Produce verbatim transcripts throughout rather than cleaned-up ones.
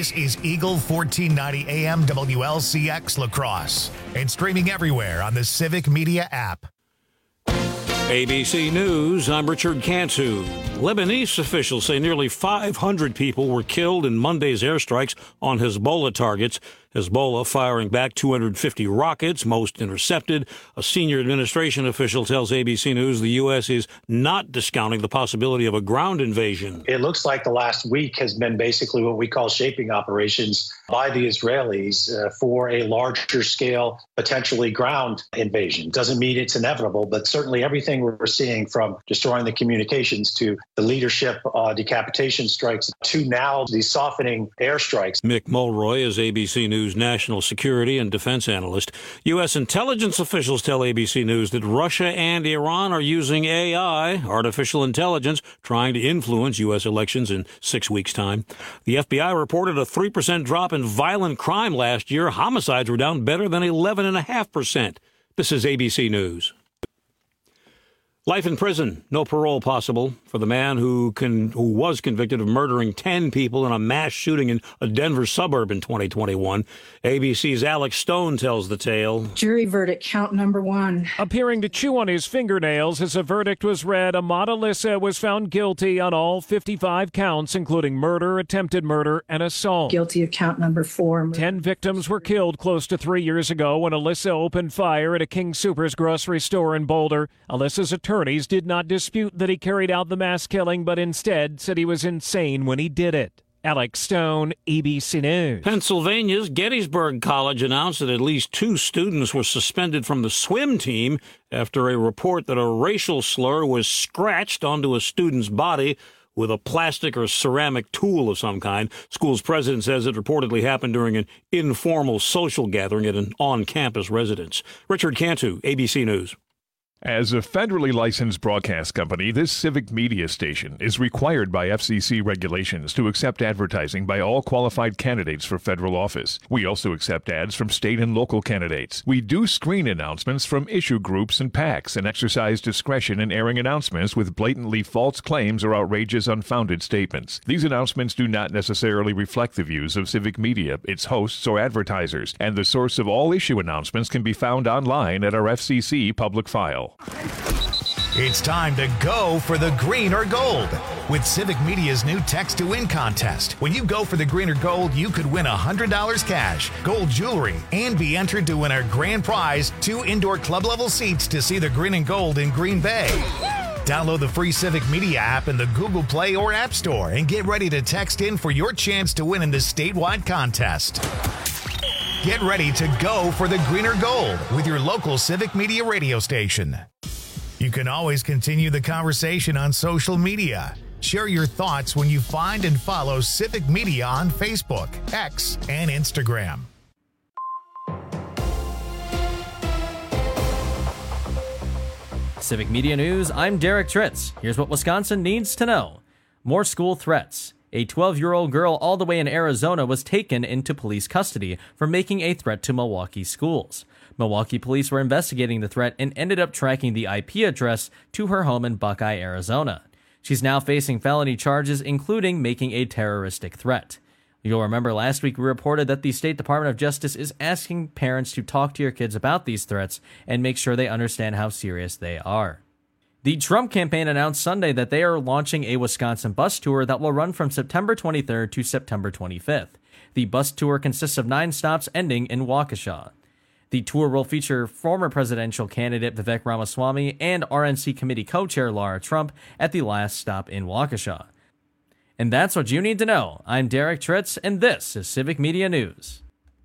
This is Eagle fourteen ninety A M W L C X La Crosse and streaming everywhere on the Civic Media app. A B C News, I'm Richard Cantu. Lebanese officials say nearly five hundred people were killed in Monday's airstrikes on Hezbollah targets. Hezbollah firing back two hundred fifty rockets, most intercepted. A senior administration official tells A B C News the U S is not discounting the possibility of a ground invasion. It looks like the last week has been basically what we call shaping operations by the Israelis uh, for a larger scale, potentially ground invasion. Doesn't mean it's inevitable, but certainly everything we're seeing, from destroying the communications to the leadership uh, decapitation strikes to now the softening airstrikes. Mick Mulroy is A B C News national security and defense analyst. U S intelligence officials tell A B C News that Russia and Iran are using A I, artificial intelligence, trying to influence U S elections in six weeks' time. The F B I reported a three percent drop in violent crime last year. Homicides were down better than eleven point five percent. This is A B C News. Life in prison, no parole possible for the man who can, who was convicted of murdering ten people in a mass shooting in a Denver suburb in twenty twenty-one. A B C's Alex Stone tells the tale. Jury verdict, count number one. Appearing to chew on his fingernails as a verdict was read, Ahmad Alissa was found guilty on all fifty-five counts, including murder, attempted murder, and assault. Guilty of count number four. Ten victims were killed close to three years ago when Alissa opened fire at a King Soopers grocery store in Boulder. Alissa's attorney Attorneys did not dispute that he carried out the mass killing, but instead said he was insane when he did it. Alex Stone, A B C News. Pennsylvania's Gettysburg College announced that at least two students were suspended from the swim team after a report that a racial slur was scratched onto a student's body with a plastic or ceramic tool of some kind. School's president says it reportedly happened during an informal social gathering at an on-campus residence. Richard Cantu, A B C News. As a federally licensed broadcast company, this civic media station is required by F C C regulations to accept advertising by all qualified candidates for federal office. We also accept ads from state and local candidates. We do screen announcements from issue groups and PACs and exercise discretion in airing announcements with blatantly false claims or outrageous, unfounded statements. These announcements do not necessarily reflect the views of civic media, its hosts, or advertisers, and the source of all issue announcements can be found online at our F C C public file. It's time to go for the green or gold with Civic Media's new Text to Win contest. When you go for the green or gold, you could win one hundred dollars cash, gold jewelry, and be entered to win our grand prize, two indoor club-level seats to see the green and gold in Green Bay. Download the free Civic Media app in the Google Play or App Store and get ready to text in for your chance to win in this statewide contest. Get ready to go for the green or gold with your local Civic Media radio station. You can always continue the conversation on social media. Share your thoughts when you find and follow Civic Media on Facebook, X, and Instagram. Civic Media News, I'm Derek Tritz. Here's what Wisconsin needs to know. More school threats. A twelve-year-old girl all the way in Arizona was taken into police custody for making a threat to Milwaukee schools. Milwaukee police were investigating the threat and ended up tracking the I P address to her home in Buckeye, Arizona. She's now facing felony charges, including making a terroristic threat. You'll remember last week we reported that the State Department of Justice is asking parents to talk to your kids about these threats and make sure they understand how serious they are. The Trump campaign announced Sunday that they are launching a Wisconsin bus tour that will run from September twenty-third to September twenty-fifth. The bus tour consists of nine stops ending in Waukesha. The tour will feature former presidential candidate Vivek Ramaswamy and R N C committee co-chair Lara Trump at the last stop in Waukesha. And that's what you need to know. I'm Derek Tritz, and this is Civic Media News.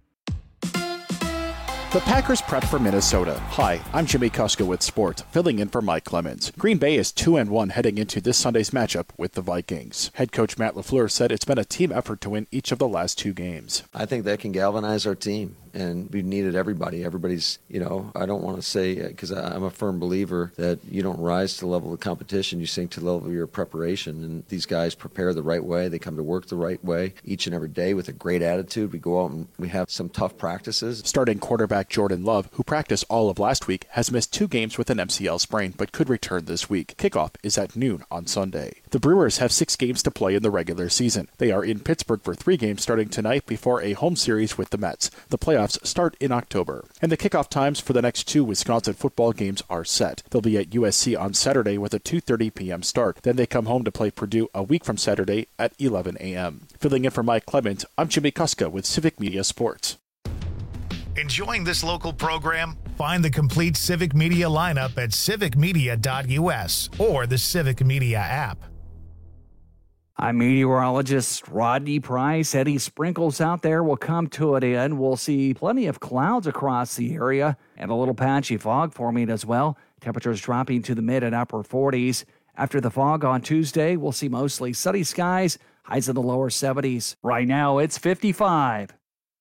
The Packers prep for Minnesota. Hi, I'm Jimmy Kuska with Sports, filling in for Mike Clemens. Green Bay is two and one heading into this Sunday's matchup with the Vikings. Head coach Matt LaFleur said it's been a team effort to win each of the last two games. I think that can galvanize our team, and we've needed everybody. Everybody's, you know, I don't want to say, because I'm a firm believer that you don't rise to the level of competition, you sink to the level of your preparation, and these guys prepare the right way. They come to work the right way each and every day with a great attitude. We go out and we have some tough practices. Starting quarterback Jordan Love, who practiced all of last week, has missed two games with an M C L sprain but could return this week. Kickoff is at noon on Sunday. The Brewers have six games to play in the regular season. They are in Pittsburgh for three games starting tonight before a home series with the Mets. The playoffs start in October. And the kickoff times for the next two Wisconsin football games are set. They'll be at U S C on Saturday with a two thirty p.m. start. Then they come home to play Purdue a week from Saturday at eleven a.m. Filling in for Mike Clement, I'm Jimmy Kuska with Civic Media Sports. Enjoying this local program? Find the complete Civic Media lineup at civic media dot u s or the Civic Media app. I'm meteorologist Rodney Price. Any sprinkles out there will come to an end. We'll see plenty of clouds across the area and a little patchy fog forming as well. Temperatures dropping to the mid and upper forties. After the fog on Tuesday, we'll see mostly sunny skies, highs in the lower seventies. Right now, it's fifty-five.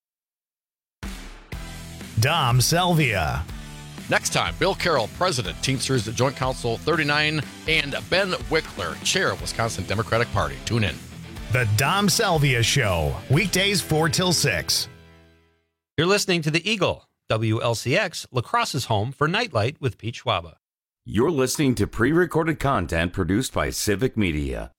Dom Selvia. Next time, Bill Carroll, President, Teamsters Joint Council thirty-nine, and Ben Wickler, Chair of Wisconsin Democratic Party. Tune in. The Dom Selvia Show, weekdays four till six. You're listening to The Eagle, W L C X, La Crosse's home for Nightlight with Pete Schwaba. You're listening to pre-recorded content produced by Civic Media.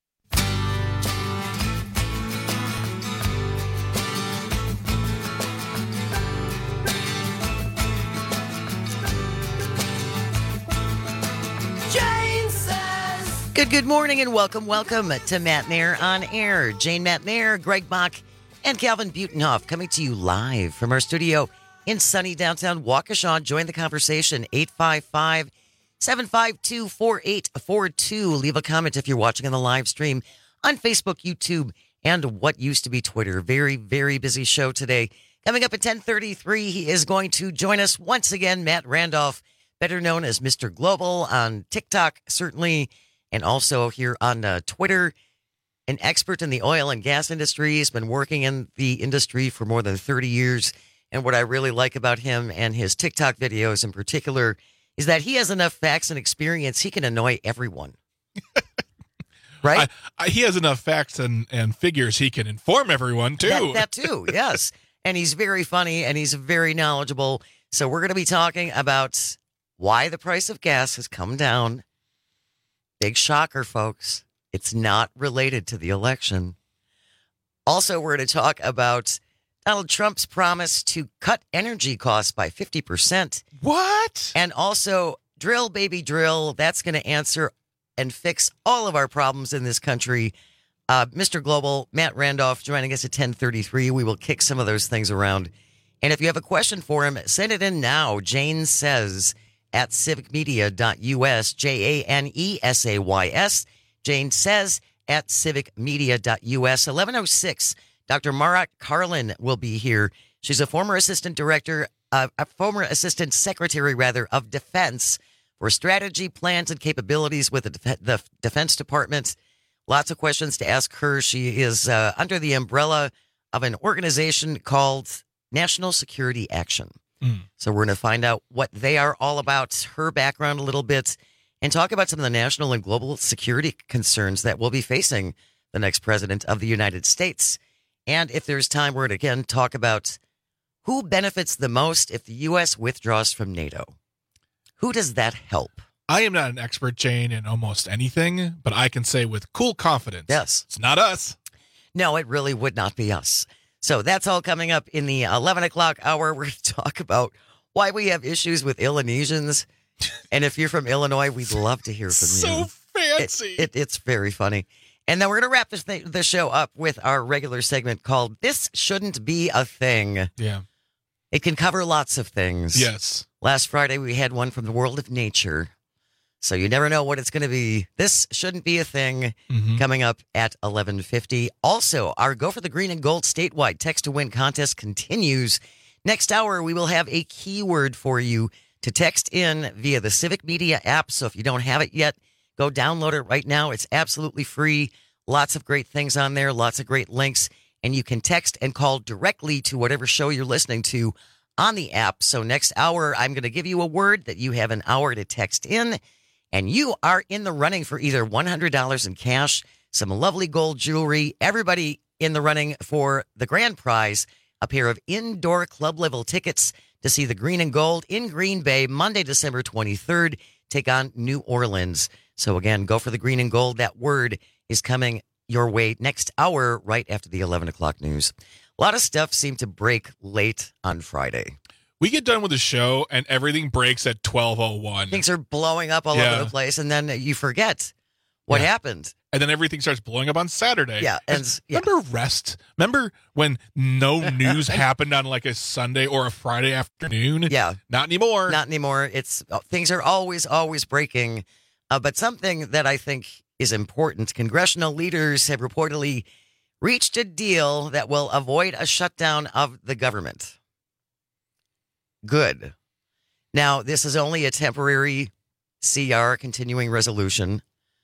Good, good morning and welcome, welcome to Matt Nair on Air. Jane Matt Nair, Greg Bach, and Calvin Butenhoff coming to you live from our studio in sunny downtown Waukesha. Join the conversation, eight five five, seven five two, four eight four two. Leave a comment if you're watching on the live stream on Facebook, YouTube, and what used to be Twitter. Very, very busy show today. Coming up at ten thirty-three, he is going to join us once again, Matt Randolph, better known as Mister Global on TikTok, certainly, and also here on uh, Twitter, an expert in the oil and gas industry. He's been working in the industry for more than thirty years. And what I really like about him and his TikTok videos in particular is that he has enough facts and experience. He can annoy everyone. Right? I, I, he has enough facts and, and figures. He can inform everyone, too. That, that too, yes. And he's very funny and he's very knowledgeable. So we're going to be talking about why the price of gas has come down. Big shocker, folks. It's not related to the election. Also, we're going to talk about Donald Trump's promise to cut energy costs by fifty percent. What? And also, drill, baby, drill. That's going to answer and fix all of our problems in this country. Uh, Mister Global, Matt Randolph, joining us at ten thirty-three. We will kick some of those things around. And if you have a question for him, send it in now. Jane Says at civic media dot u s, J A N E S A Y S. Jane Says at civic media dot u s. eleven oh six, Doctor Marat Carlin will be here. She's a former assistant director, uh, a former assistant secretary, rather, of defense for strategy, plans, and capabilities with the, Def- the Defense Department. Lots of questions to ask her. She is uh, under the umbrella of an organization called National Security Action. Mm. So we're going to find out what they are all about, her background a little bit, and talk about some of the national and global security concerns that we'll be facing the next president of the United States. And if there's time, we're going to again talk about who benefits the most if the U S withdraws from NATO. Who does that help? I am not an expert, Jane, in almost anything, but I can say with cool confidence, yes, it's not us. No, it really would not be us. So that's all coming up in the eleven o'clock hour. We're going to talk about why we have issues with Illinoisans. And if you're from Illinois, we'd love to hear from so you. So fancy. It, it, it's very funny. And then we're going to wrap this thing, the show up with our regular segment called This Shouldn't Be a Thing. Yeah. It can cover lots of things. Yes. Last Friday, we had one from the world of nature. So you never know what it's going to be. This shouldn't be a thing mm-hmm. coming up at eleven fifty. Also, our Go for the Green and Gold statewide text to win contest continues. Next hour, we will have a keyword for you to text in via the Civic Media app. So if you don't have it yet, go download it right now. It's absolutely free. Lots of great things on there, lots of great links. And you can text and call directly to whatever show you're listening to on the app. So next hour, I'm going to give you a word that you have an hour to text in. And you are in the running for either one hundred dollars in cash, some lovely gold jewelry, everybody in the running for the grand prize, a pair of indoor club level tickets to see the Green and Gold in Green Bay, Monday, December twenty-third, take on New Orleans. So again, go for the green and gold. That word is coming your way next hour, right after the eleven o'clock news. A lot of stuff seemed to break late on Friday. We get done with the show and everything breaks at twelve oh one. Things are blowing up all Yeah. over the place, and then you forget what Yeah. happened. And then everything starts blowing up on Saturday. Yeah, and yeah. remember rest? Remember when no news happened on like a Sunday or a Friday afternoon? Yeah. Not anymore. Not anymore. It's things are always, always breaking. Uh, but something that I think is important, congressional leaders have reportedly reached a deal that will avoid a shutdown of the government. Good. Now, this is only a temporary C R, continuing resolution.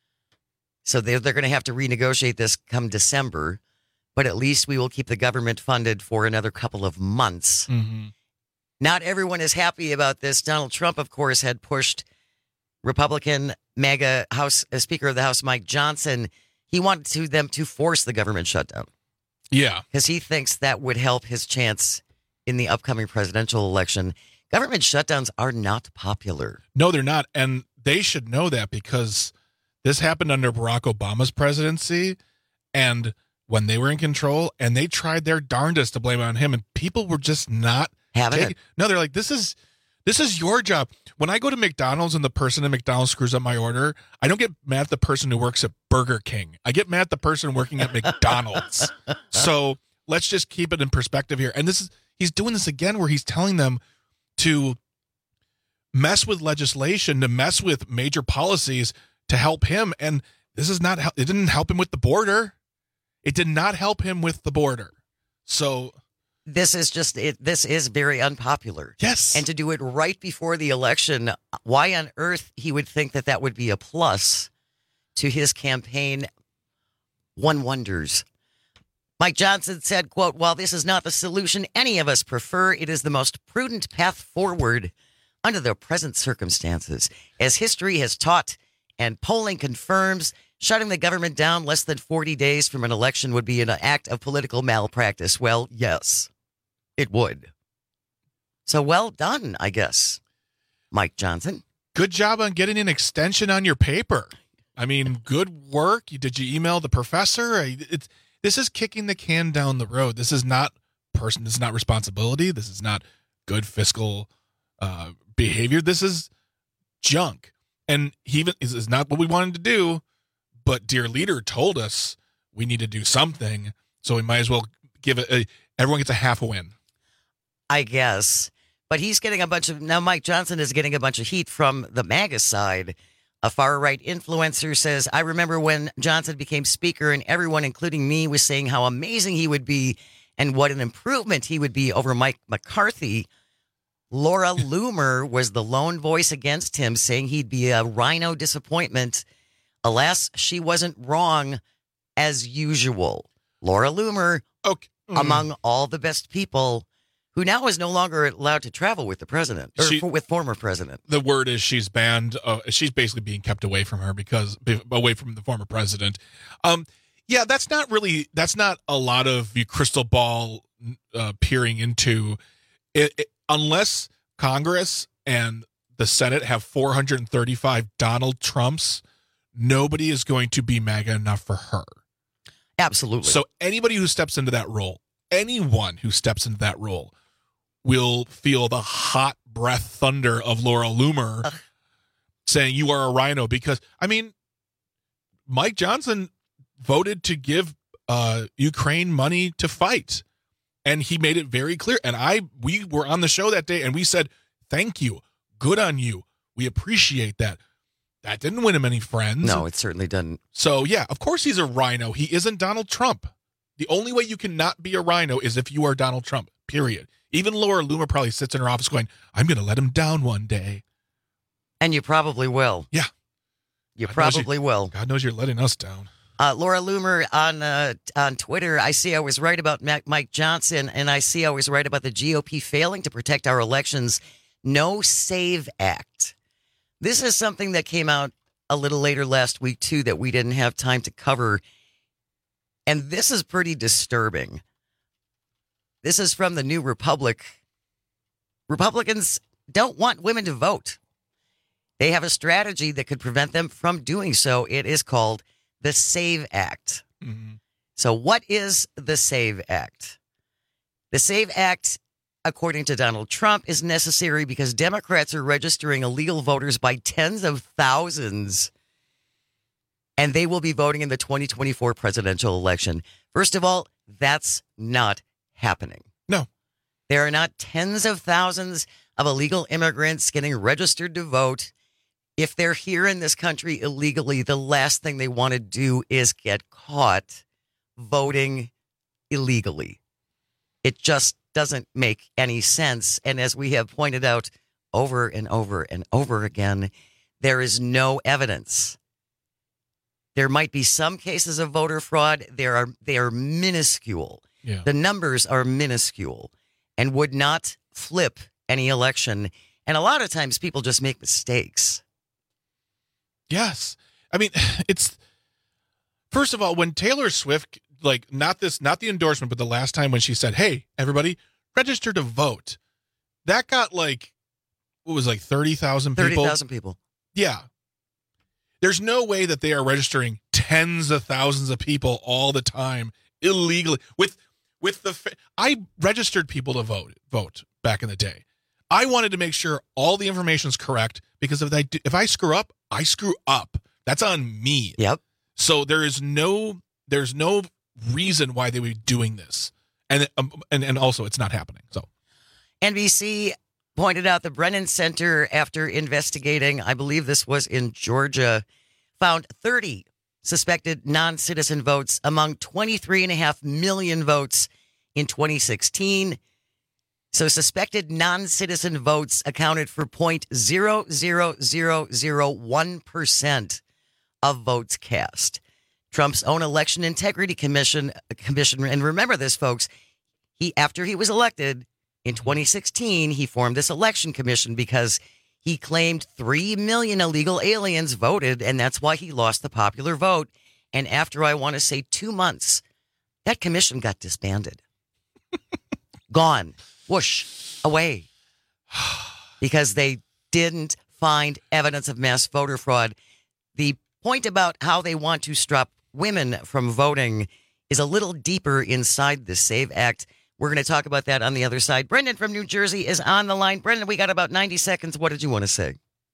So they're, they're going to have to renegotiate this come December, but at least we will keep the government funded for another couple of months. Mm-hmm. Not everyone is happy about this. Donald Trump, of course, had pushed Republican MAGA House uh, Speaker of the House Mike Johnson. He wanted to them to force the government shutdown. Yeah. Because he thinks that would help his chance in the upcoming presidential election. Government shutdowns are not popular. No, they're not. And they should know that because this happened under Barack Obama's presidency and when they were in control, and they tried their darndest to blame it on him, and people were just not having taking, it. No, they're like, this is this is your job. When I go to McDonald's and the person at McDonald's screws up my order, I don't get mad at the person who works at Burger King. I get mad at the person working at McDonald's. So let's just keep it in perspective here. And this is he's doing this again where he's telling them to mess with legislation, to mess with major policies to help him. And this is not, it didn't help him with the border. It did not help him with the border. So this is just, it. this is very unpopular. Yes. And to do it right before the election, why on earth he would think that that would be a plus to his campaign, one wonders. Mike Johnson said, quote, while this is not the solution any of us prefer, it is the most prudent path forward under the present circumstances. As history has taught and polling confirms, shutting the government down less than forty days from an election would be an act of political malpractice. Well, yes, it would. So well done, I guess, Mike Johnson. Good job on getting an extension on your paper. I mean, good work. Did you email the professor? It's, this is kicking the can down the road. This is not person. This is not responsibility. This is not good fiscal uh, behavior. This is junk. And he even this is not what we wanted to do. But dear leader told us we need to do something. So we might as well give it. A, everyone gets a half a win. I guess. But he's getting a bunch of, now Mike Johnson is getting a bunch of heat from the MAGA side. A far-right influencer says, I remember when Johnson became speaker and everyone, including me, was saying how amazing he would be and what an improvement he would be over Mike McCarthy. Laura Loomer was the lone voice against him, saying he'd be a rhino disappointment. Alas, she wasn't wrong as usual. Laura Loomer, okay. mm. among all the best people, who now is no longer allowed to travel with the president, or She, for, with former president. The word is she's banned. Uh, she's basically being kept away from her because away from the former president. Um, yeah, that's not really, that's not a lot of the crystal ball uh, peering into it, it, unless Congress and the Senate have four hundred thirty-five Donald Trumps. Nobody is going to be MAGA enough for her. Absolutely. So anybody who steps into that role, anyone who steps into that role will feel the hot breath thunder of Laura Loomer Ugh. saying you are a rhino because, I mean, Mike Johnson voted to give uh, Ukraine money to fight. And he made it very clear. And I, we were on the show that day and we said, thank you. Good on you. We appreciate that. That didn't win him any friends. No, it certainly didn't. So, yeah, of course he's a rhino. He isn't Donald Trump. The only way you can not be a rhino is if you are Donald Trump, period. Even Laura Loomer probably sits in her office going, I'm going to let him down one day. And you probably will. Yeah. You God probably you, will. God knows you're letting us down. Uh, Laura Loomer on uh, on Twitter, I see I was right about Mac- Mike Johnson, and I see I was right about the G O P failing to protect our elections. No SAVE Act. This is something that came out a little later last week, too, that we didn't have time to cover. And this is pretty disturbing. This is from the New Republic. Republicans don't want women to vote. They have a strategy that could prevent them from doing so. It is called the SAVE Act. Mm-hmm. So what is the SAVE Act? The SAVE Act, according to Donald Trump, is necessary because Democrats are registering illegal voters by tens of thousands, and they will be voting in the twenty twenty-four presidential election. First of all, that's not happening. No. There are not tens of thousands of illegal immigrants getting registered to vote. If they're here in this country illegally, the last thing they want to do is get caught voting illegally. It just doesn't make any sense. And as we have pointed out over and over and over again, there is no evidence. There might be some cases of voter fraud. There are they are minuscule. Yeah. The numbers are minuscule and would not flip any election. And a lot of times people just make mistakes. Yes. I mean, it's first of all, when Taylor Swift, like not this, not the endorsement, but the last time when she said, hey, everybody register to vote, that got like, what was it, like thirty thousand people? thirty thousand people. Yeah. There's no way that they are registering tens of thousands of people all the time illegally with, with the, fa- I registered people to vote, vote back in the day. I wanted to make sure all the information is correct because if I do, if I screw up, I screw up. That's on me. Yep. So there is no there's no reason why they would be doing this, and um, and and also it's not happening. So N B C pointed out the Brennan Center, after investigating, I believe this was in Georgia, found thirty suspected non-citizen votes among twenty-three and a half million votes in twenty sixteen. So suspected non-citizen votes accounted for zero point zero zero zero zero one percent of votes cast. Trump's own Election Integrity Commission, commission, and remember this, folks, he after he was elected in twenty sixteen, he formed this election commission because he claimed three million illegal aliens voted, and that's why he lost the popular vote. And after, I want to say, two months, that commission got disbanded. Gone. Whoosh, away, because they didn't find evidence of mass voter fraud. The point about how they want to stop women from voting is a little deeper inside the SAVE Act. We're going to talk about that on the other side. Brendan from New Jersey is on the line. Brendan, we got about ninety seconds. What did you want to say?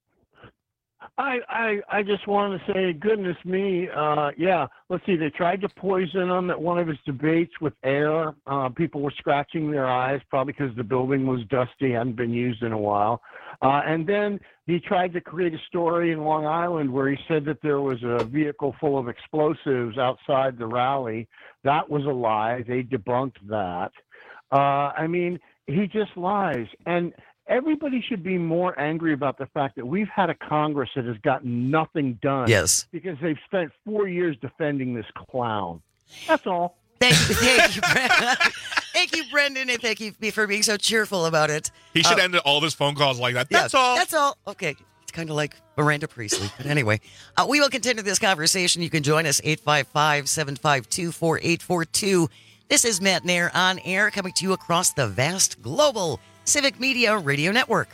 I, I I just wanted to say, goodness me, uh, yeah. Let's see. They tried to poison him at one of his debates with air. Uh, people were scratching their eyes, probably because the building was dusty, hadn't been used in a while. Uh, and then he tried to create a story in Long Island where he said that there was a vehicle full of explosives outside the rally. That was a lie. They debunked that. Uh, I mean, he just lies. And everybody should be more angry about the fact that we've had a Congress that has gotten nothing done. Yes. Because they've spent four years defending this clown. That's all. Thank you, thank you, Brendan. Thank you, Brendan, and thank you for being so cheerful about it. he should Uh, end all of his phone calls like that. yeah, That's all. That's all. Okay. It's kind of like Miranda Priestley. But anyway, uh, we will continue this conversation. You can join us, eight five five, seven five two, four eight four two. This is Matt Nair on air, coming to you across the vast global Civic Media Radio Network.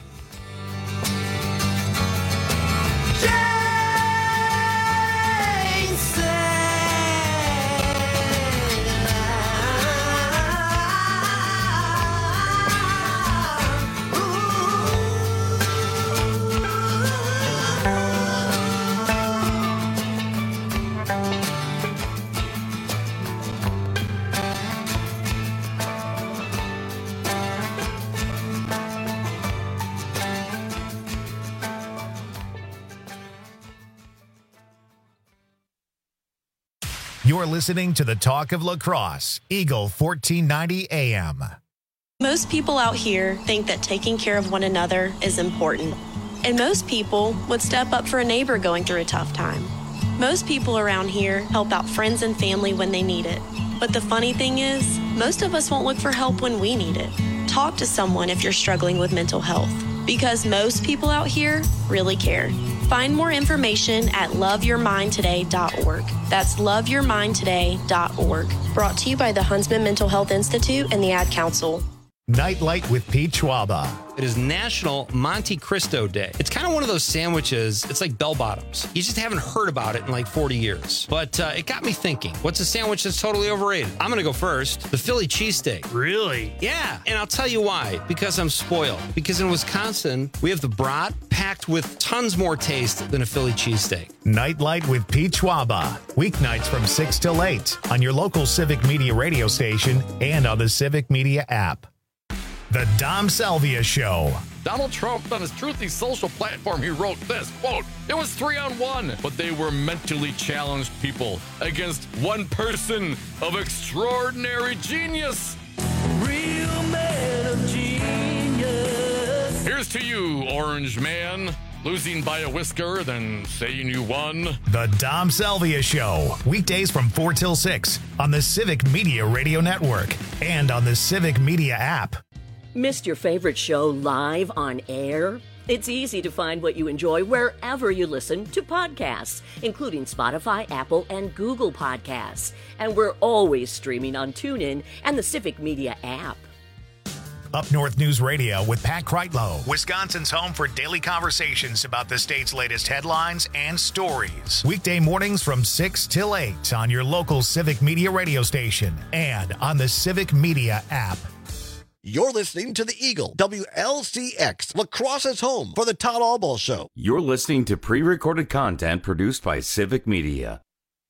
You're listening to the Talk of La Crosse, Eagle fourteen ninety A M. Most people out here think that taking care of one another is important. And most people would step up for a neighbor going through a tough time. Most people around here help out friends and family when they need it. But the funny thing is, most of us won't look for help when we need it. Talk to someone if you're struggling with mental health, because most people out here really care. Find more information at love your mind today dot org. That's love your mind today dot org. Brought to you by the Huntsman Mental Health Institute and the Ad Council. Nightlight with Pete Schwaba. It is National Monte Cristo Day. It's kind of one of those sandwiches. It's like bell bottoms. You just haven't heard about it in like forty years. But uh, it got me thinking, what's a sandwich that's totally overrated? I'm going to go first. The Philly cheesesteak. Really? Yeah. And I'll tell you why. Because I'm spoiled. Because in Wisconsin, we have the brat packed with tons more taste than a Philly cheesesteak. Nightlight with Pete Schwaba. Weeknights from six till eight on your local Civic Media radio station and on the Civic Media app. The Dom Salvia Show. Donald Trump, on his Truthy social platform, he wrote this, quote, "It was three on one, but they were mentally challenged people against one person of extraordinary genius." Real man of genius. Here's to you, Orange Man. Losing by a whisker, then saying you won. The Dom Salvia Show. Weekdays from four till six on the Civic Media Radio Network and on the Civic Media app. Missed your favorite show live on air? It's easy to find what you enjoy wherever you listen to podcasts, including Spotify, Apple, and Google Podcasts. And we're always streaming on TuneIn and the Civic Media app. Up North News Radio with Pat Kreitlow, Wisconsin's home for daily conversations about the state's latest headlines and stories. Weekday mornings from six till eight on your local Civic Media radio station and on the Civic Media app. You're listening to the Eagle, W L C X, La Crosse's home for the Todd Albaugh Show. You're listening to pre-recorded content produced by Civic Media.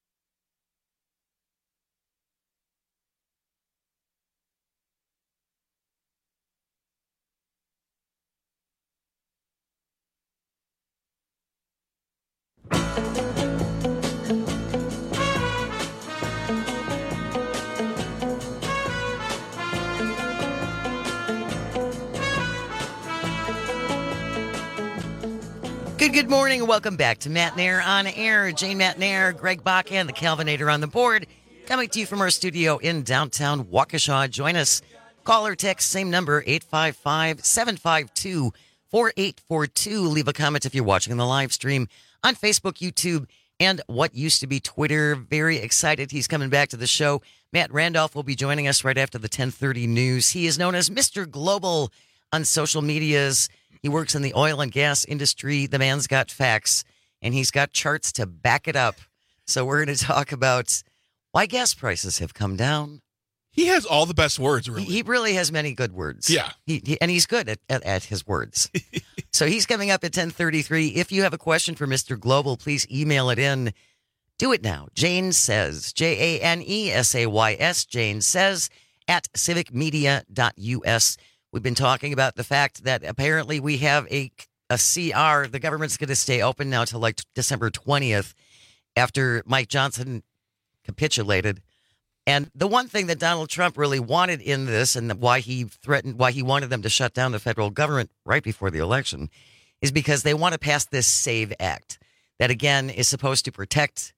Good, good morning, and welcome back to Matt Nair on Air. Jane Matt Nair, Greg Bach, and the Calvinator on the board. Coming to you from our studio in downtown Waukesha. Join us. Call or text, same number, eight five five, seven five two, four eight four two. Leave a comment if you're watching the live stream on Facebook, YouTube, and what used to be Twitter. Very excited he's coming back to the show. Matt Randolph will be joining us right after the ten thirty news. He is known as Mister Global on social medias. He works in the oil and gas industry. The man's got facts, and he's got charts to back it up. So we're going to talk about why gas prices have come down. He has all the best words, really. He really has many good words. Yeah. He, he, and he's good at, at, at his words. So he's coming up at ten thirty-three. If you have a question for Mister Global, please email it in. Do it now. Jane Says, J A N E S A Y S, Jane Says, at civic media dot U S. We've been talking about the fact that apparently we have a, a C R. The government's going to stay open now till like December twentieth after Mike Johnson capitulated. And the one thing that Donald Trump really wanted in this, and why he threatened, why he wanted them to shut down the federal government right before the election, is because they want to pass this SAVE Act that, again, is supposed to protect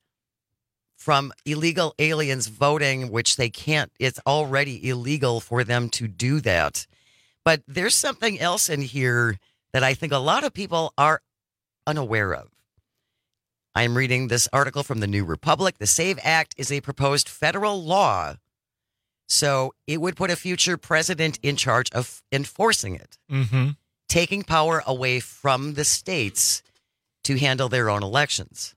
from illegal aliens voting, which they can't. It's already illegal for them to do that. But there's something else in here that I think a lot of people are unaware of. I'm reading this article from the New Republic. The SAVE Act is a proposed federal law, so it would put a future president in charge of enforcing it, mm-hmm. taking power away from the states to handle their own elections.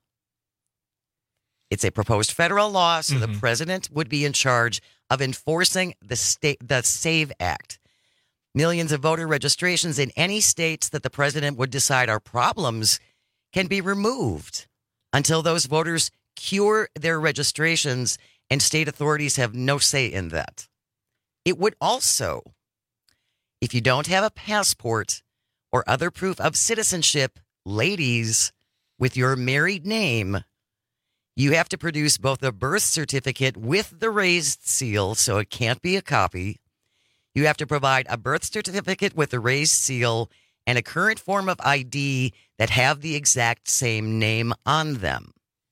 It's a proposed federal law, so mm-hmm. the president would be in charge of enforcing the state, the SAVE Act. Millions of voter registrations in any states that the president would decide are problems can be removed until those voters cure their registrations, and state authorities have no say in that. It would also, if you don't have a passport or other proof of citizenship, ladies, with your married name, you have to produce both a birth certificate with the raised seal, so it can't be a copy. You have to provide a birth certificate with a raised seal and a current form of I D that have the exact same name on them.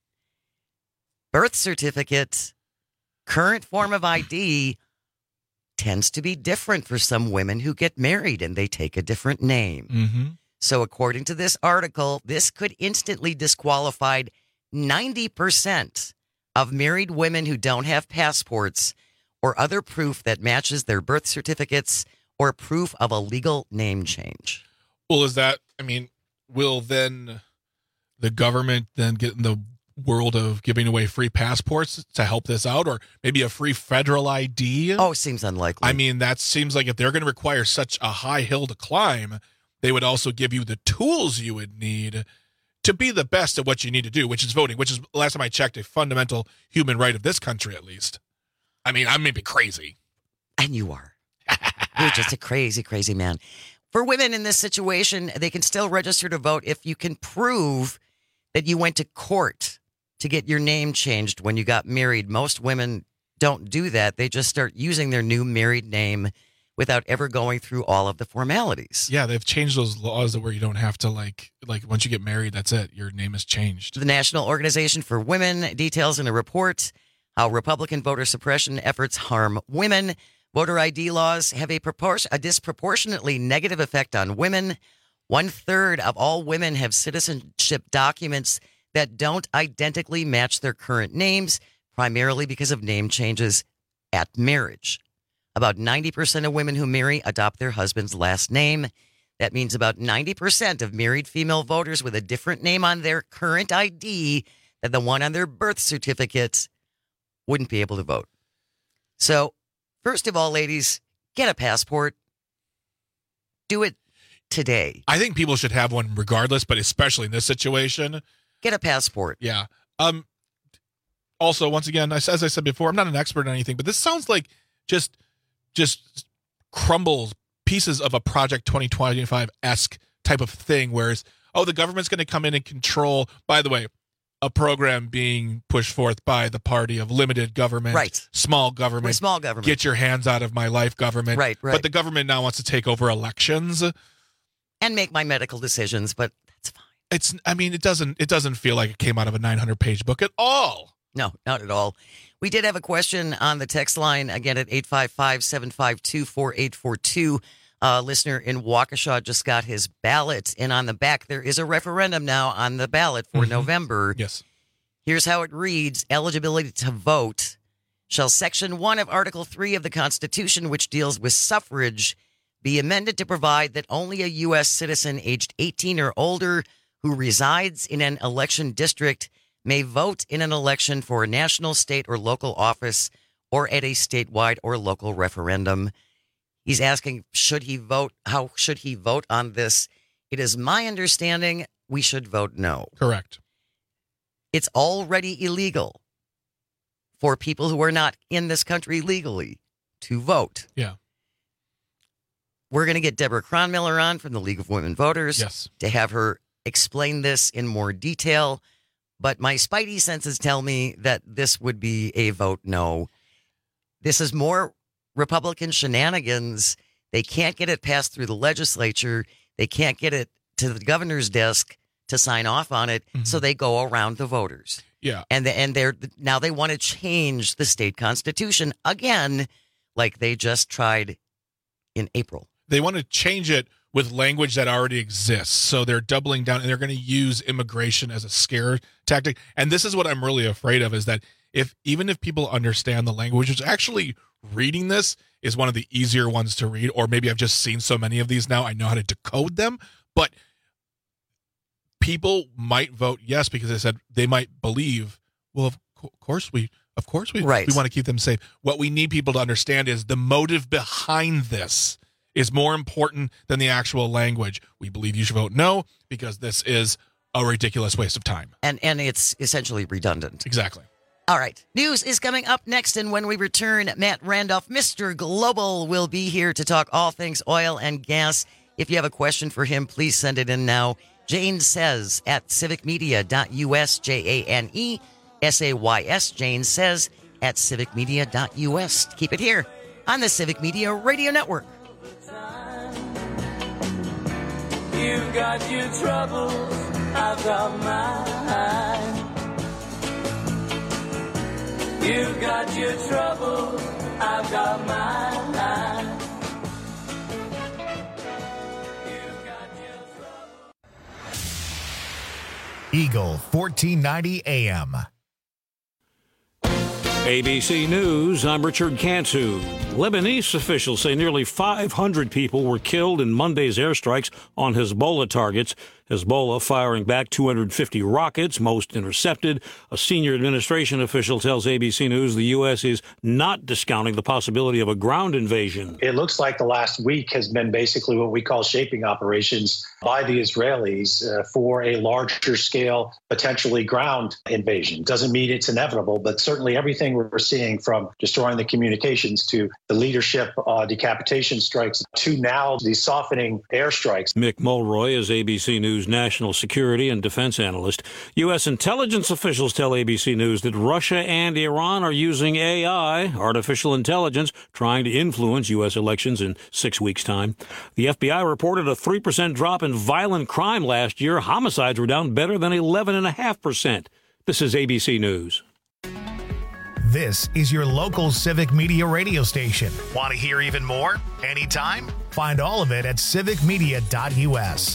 Birth certificate, current form of I D tends to be different for some women who get married and they take a different name. Mm-hmm. So according to this article, this could instantly disqualify ninety percent of married women who don't have passports or other proof that matches their birth certificates or proof of a legal name change. Well, is that, I mean, will then the government then get in the world of giving away free passports to help this out, or maybe a free federal I D? Oh, seems unlikely. I mean, that seems like if they're going to require such a high hill to climb, they would also give you the tools you would need to be the best at what you need to do, which is voting, which is, last time I checked, a fundamental human right of this country, at least. I mean, I may be crazy. And you are. You're just a crazy, crazy man. For women in this situation, they can still register to vote if you can prove that you went to court to get your name changed when you got married. Most women don't do that. They just start using their new married name without ever going through all of the formalities. Yeah, they've changed those laws where you don't have to, like, like once you get married, that's it. Your name is changed. The National Organization for Women details in a report how Republican voter suppression efforts harm women. Voter I D laws have a, propor- a disproportionately negative effect on women. One third of all women have citizenship documents that don't identically match their current names, primarily because of name changes at marriage. About ninety percent of women who marry adopt their husband's last name. That means about ninety percent of married female voters with a different name on their current I D than the one on their birth certificate wouldn't be able to vote. So, first of all, ladies, get a passport. Do it today. I think people should have one regardless, but especially in this situation. Get a passport. Yeah. Um. Also, once again, as I said before, I'm not an expert on anything, but this sounds like just just crumbles pieces of a Project twenty twenty-five-esque type of thing, whereas, oh, the government's going to come in and control, by the way, a program being pushed forth by the party of limited government, right. small government, We're small government. Get your hands out of my life government. Right, right. But the government now wants to take over elections. And make my medical decisions, but that's fine. It's, I mean, it doesn't, it doesn't feel like it came out of a nine hundred page book at all. No, not at all. We did have a question on the text line, again at eight five five, seven five two, four eight four two. Uh, listener in Waukesha just got his ballot, and on the back there is a referendum now on the ballot for Mm-hmm. November. Yes. Here's how it reads. Eligibility to vote. Shall Section one of Article three of the Constitution, which deals with suffrage, be amended to provide that only a U S citizen aged eighteen or older who resides in an election district may vote in an election for a national, state, or local office or at a statewide or local referendum. He's asking, should he vote? How should he vote on this? It is my understanding we should vote no. Correct. It's already illegal for people who are not in this country legally to vote. Yeah. We're going to get Deborah Cronmiller on from the League of Women Voters yes. to have her explain this in more detail. But my spidey senses tell me that this would be a vote no. This is more Republican shenanigans. They can't get it passed through the legislature. They can't get it to the governor's desk to sign off on it. Mm-hmm. So they go around the voters. Yeah. And the, and they're now they want to change the state constitution again, like they just tried in April. They want to change it with language that already exists. So they're doubling down and they're going to use immigration as a scare tactic. And this is what I'm really afraid of, is that if even if people understand the language, which actually reading this is one of the easier ones to read, or maybe I've just seen so many of these now, I know how to decode them. But people might vote yes because they said they might believe, well, of co- course we, of course we, right. we want to keep them safe. What we need people to understand is the motive behind this is more important than the actual language. We believe you should vote no because this is a ridiculous waste of time. And and it's essentially redundant. Exactly. All right. News is coming up next, and when we return, Matt Randolph, Mister Global, will be here to talk all things oil and gas. If you have a question for him, please send it in now. Jane Says at civic media dot U S, J A N E S A Y S. Jane Says at civic media dot U S. Keep it here on the Civic Media Radio Network. You've got your troubles, I've got mine. You've got your troubles, I've got mine. You've got your troubles. Eagle fourteen ninety A M. A B C News, I'm Richard Cantu. Lebanese officials say nearly five hundred people were killed in Monday's airstrikes on Hezbollah targets. Hezbollah firing back two hundred fifty rockets, most intercepted. A senior administration official tells A B C News the U S is not discounting the possibility of a ground invasion. It looks like the last week has been basically what we call shaping operations by the Israelis uh, for a larger scale, potentially ground invasion. Doesn't mean it's inevitable, but certainly everything we're seeing from destroying the communications to the leadership uh, decapitation strikes to now the softening airstrikes. Mick Mulroy is A B C News national security and defense analyst. U S intelligence officials tell A B C News that Russia and Iran are using A I, artificial intelligence, trying to influence U S elections in six weeks' time. The F B I reported a three percent drop in violent crime last year. Homicides were down better than eleven point five percent. This is A B C News. This is your local Civic Media radio station. Want to hear even more? Anytime? Find all of it at civic media dot U S.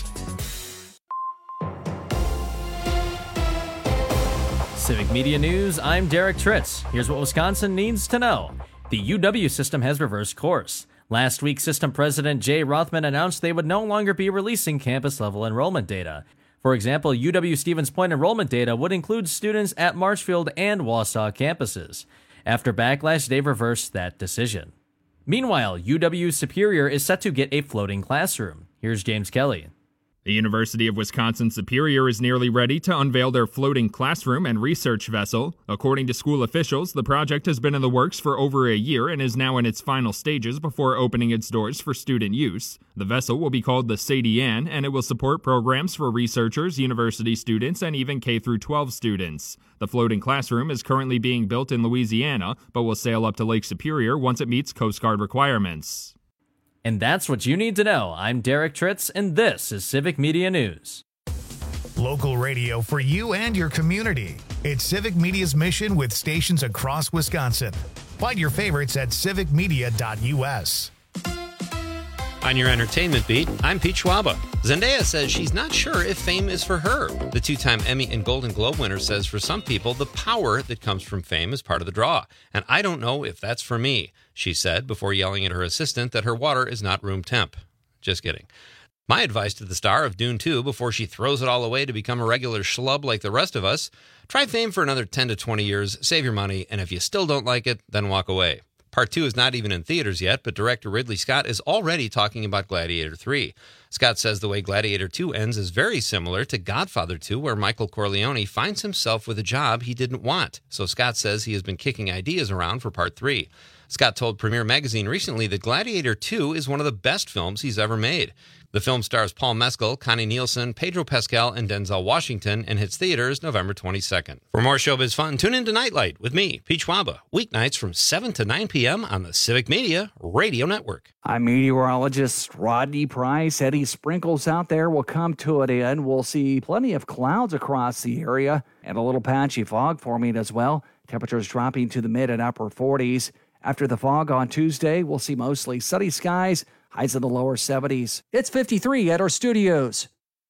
Civic Media News, I'm Derek Tritz. Here's what Wisconsin needs to know. The U W system has reversed course. Last week, system president Jay Rothman announced they would no longer be releasing campus-level enrollment data. For example, U W-Stevens Point enrollment data would include students at Marshfield and Wausau campuses. After backlash, they've reversed that decision. Meanwhile, U W-Superior is set to get a floating classroom. Here's James Kelly. The University of Wisconsin-Superior is nearly ready to unveil their floating classroom and research vessel. According to school officials, the project has been in the works for over a year and is now in its final stages before opening its doors for student use. The vessel will be called the Sadie Ann, and it will support programs for researchers, university students, and even K through twelve students. The floating classroom is currently being built in Louisiana, but will sail up to Lake Superior once it meets Coast Guard requirements. And that's what you need to know. I'm Derek Tritz, and this is Civic Media News. Local radio for you and your community. It's Civic Media's mission with stations across Wisconsin. Find your favorites at civic media dot U S. On your entertainment beat, I'm Pete Schwaba. Zendaya says she's not sure if fame is for her. The two-time Emmy and Golden Globe winner says for some people, the power that comes from fame is part of the draw. And I don't know if that's for me, she said before yelling at her assistant that her water is not room temp. Just kidding. My advice to the star of Dune two before she throws it all away to become a regular schlub like the rest of us, try fame for another ten to twenty years, save your money, and if you still don't like it, then walk away. Part two is not even in theaters yet, but director Ridley Scott is already talking about Gladiator three. Scott says the way Gladiator two ends is very similar to Godfather two, where Michael Corleone finds himself with a job he didn't want. So Scott says he has been kicking ideas around for part three. Scott told Premiere Magazine recently that Gladiator two is one of the best films he's ever made. The film stars Paul Mescal, Connie Nielsen, Pedro Pascal, and Denzel Washington, and hits theaters November twenty-second. For more showbiz fun, tune in to Nightlight with me, Pete Schwaba, weeknights from seven to nine p.m. on the Civic Media Radio Network. I'm meteorologist Rodney Price. Any sprinkles out there will come to an end. We'll see plenty of clouds across the area and a little patchy fog forming as well. Temperatures dropping to the mid and upper forties. After the fog on Tuesday, we'll see mostly sunny skies, highs in the lower seventies. It's fifty-three at our studios.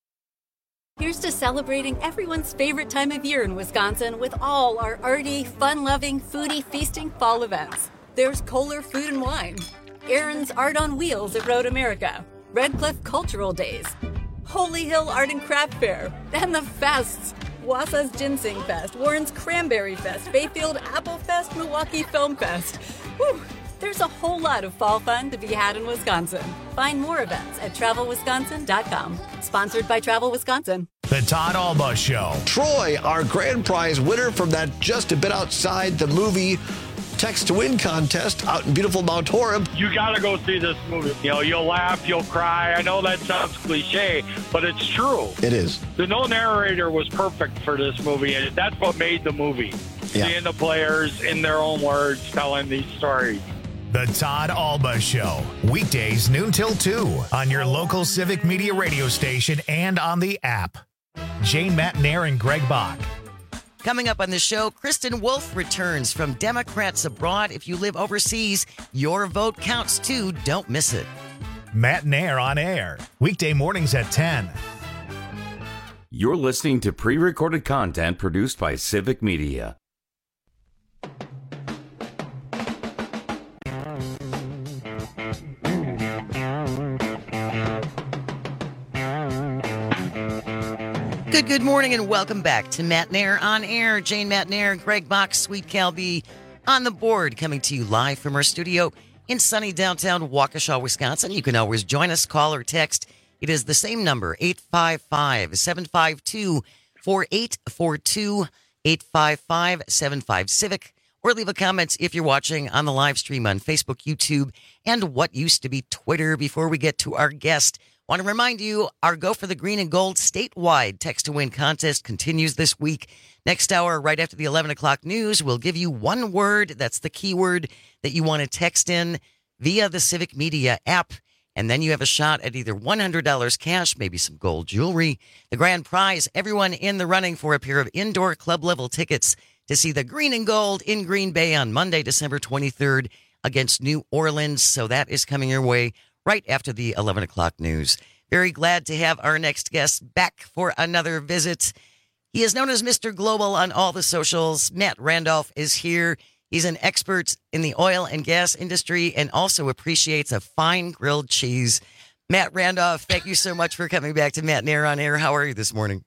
Here's to celebrating everyone's favorite time of year in Wisconsin with all our arty, fun-loving, foodie, feasting fall events. There's Kohler Food and Wine, Aaron's Art on Wheels at Road America, Red Cliff Cultural Days, Holy Hill Art and Craft Fair, and the fests. Wausau's Ginseng Fest, Warren's Cranberry Fest, Bayfield Apple Fest, Milwaukee Film Fest. Whew, there's a whole lot of fall fun to be had in Wisconsin. Find more events at travel wisconsin dot com. Sponsored by Travel Wisconsin. The Todd Alba Show. Troy, our grand prize winner from that Just a Bit Outside the Movie Text to Win contest out in beautiful Mount Horeb. You gotta go see this movie. You know, you'll laugh, you'll cry. I know that sounds cliche, but it's true. It is. The no narrator was perfect for this movie, and that's what made the movie. Yeah. Seeing the players in their own words telling these stories. The Todd Alba Show. Weekdays noon till two on your local Civic Media radio station and on the app. Jane Matnair and Greg Bach. Coming up on the show, Kristen Wolf returns from Democrats Abroad. If you live overseas, your vote counts too. Don't miss it. Matt Nair on air. Weekday mornings at ten. You're listening to pre-recorded content produced by Civic Media. Good, good morning and welcome back to Matt Nair on Air. Jane Matt Nair, Greg Box, Sweet Cal B on the board, coming to you live from our studio in sunny downtown Waukesha, Wisconsin. You can always join us, call or text. It is the same number, eight five five, seven five two, four eight four two, eight five five, seven five Civic, or leave a comment if you're watching on the live stream on Facebook, YouTube, and what used to be Twitter. Before we get to our guest, want to remind you, our Go for the Green and Gold statewide text-to-win contest continues this week. Next hour, right after the eleven o'clock news, we'll give you one word. That's the keyword that you want to text in via the Civic Media app. And then you have a shot at either one hundred dollars cash, maybe some gold jewelry. The grand prize, everyone in the running for a pair of indoor club-level tickets to see the Green and Gold in Green Bay on Monday, December twenty-third against New Orleans. So that is coming your way right after the eleven o'clock news. Very glad to have our next guest back for another visit. He is known as Mister Global on all the socials. Matt Randolph is here. He's an expert in the oil and gas industry and also appreciates a fine grilled cheese. Matt Randolph, thank you so much for coming back to Matt Nair on Air. How are you this morning?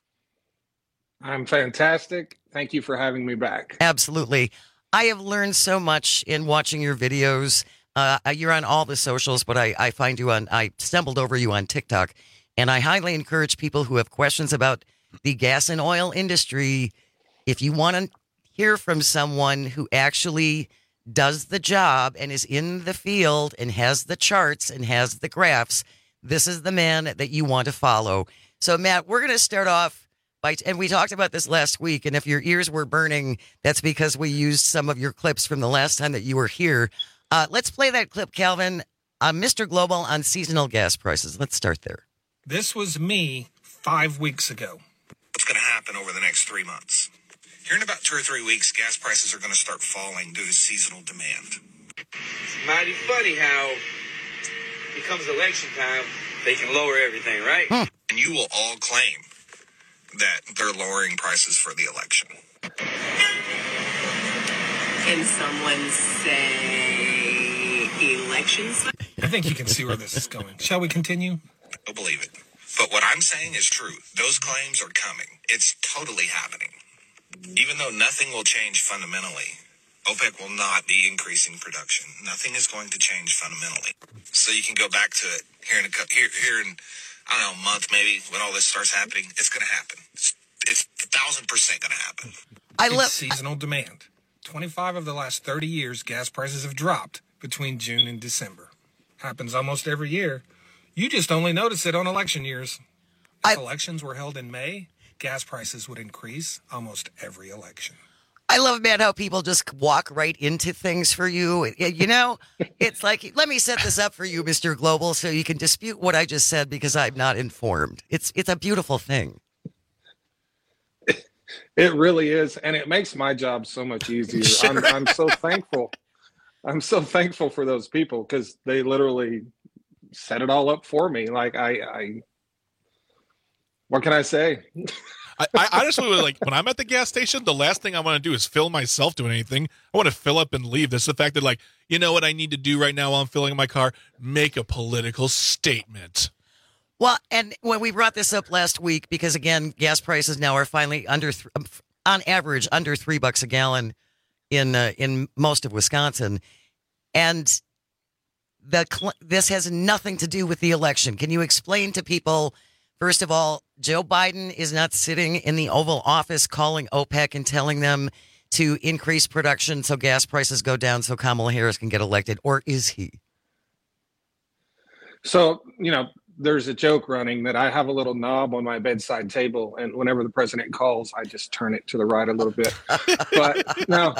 I'm fantastic. Thank you for having me back. Absolutely. I have learned so much in watching your videos. Uh, you're on all the socials, but I, I find you on, I stumbled over you on TikTok, and I highly encourage people who have questions about the gas and oil industry. If you want to hear from someone who actually does the job and is in the field and has the charts and has the graphs, this is the man that you want to follow. So, Matt, we're going to start off by, and we talked about this last week, and if your ears were burning, that's because we used some of your clips from the last time that you were here. Uh, let's play that clip, Calvin. Uh, Mister Global on seasonal gas prices. Let's start there. This was me five weeks ago. What's going to happen over the next three months? Here in about two or three weeks, gas prices are going to start falling due to seasonal demand. It's mighty funny how it comes election time, they can lower everything, right? Hmm. And you will all claim that they're lowering prices for the election. Can someone say elections? I think you can see where this is going. Shall we continue? Don't believe it. But what I'm saying is true. Those claims are coming. It's totally happening. Even though nothing will change fundamentally, OPEC will not be increasing production. Nothing is going to change fundamentally. So you can go back to it here in a here here in I don't know a month maybe when all this starts happening. It's going to happen. It's, it's a thousand percent going to happen. I love seasonal demand. twenty-five of the last thirty years, gas prices have dropped between June and December. Happens almost every year. You just only notice it on election years. If I, elections were held in May, gas prices would increase almost every election. I love, man, how people just walk right into things for you. You know, it's like, let me set this up for you, Mister Global, so you can dispute what I just said because I'm not informed. It's it's a beautiful thing. It really is, and it makes my job so much easier. Sure. I'm, I'm so thankful. I'm so thankful for those people because they literally set it all up for me. Like I, I what can I say? I, I honestly would like when I'm at the gas station, the last thing I want to do is fill myself doing anything. I want to fill up and leave. That's the fact that, like, you know what I need to do right now while I'm filling my car? Make a political statement. Well, and when we brought this up last week, because again, gas prices now are finally under, th- on average, under three bucks a gallon in uh, in most of Wisconsin, and the cl- this has nothing to do with the election. Can you explain to people? First of all, Joe Biden is not sitting in the Oval Office calling OPEC and telling them to increase production so gas prices go down so Kamala Harris can get elected, or is he? So, you know, there's a joke running that I have a little knob on my bedside table, and whenever the president calls, I just turn it to the right a little bit. But no,